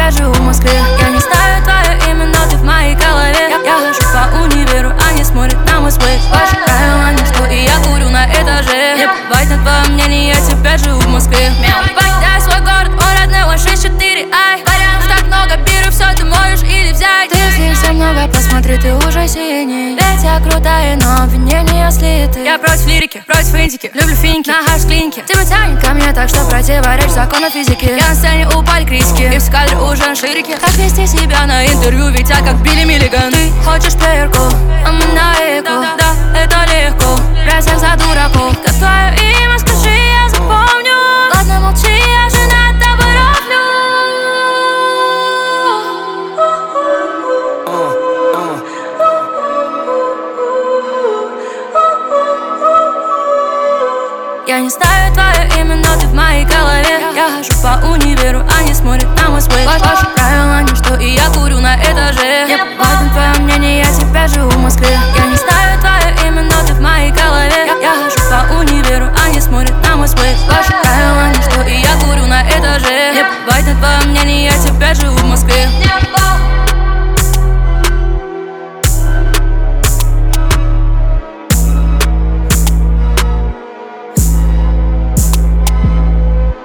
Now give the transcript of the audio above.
опять живу в Москве. Я не знаю твое имя, но ты в моей голове. Я хожу по универу, они смотрят на мой сплит. Ваши правила ничто, и я курю на этаже. Мне плевать на твое мнение, я теперь живу в Москве. Покидай свой город, он родной, он 6-4, ай. Вариантов так много, беру все, ты можешь или взять. Ты слишком много, посмотри, ты уже синий. Ведь я крутая, но обвинения слиты. Я против лирики, против индики, люблю финики, на хаш клинике. Тебя тянет ко мне так, что противоречит закону физики. Я на сцене упали критики, и в кадре уже на ширике. Как вести себя на интервью, ведь я как Билли Миллиган. Ты хочешь проверку, а мы на эко. Да, это легко, брать всех за дураков.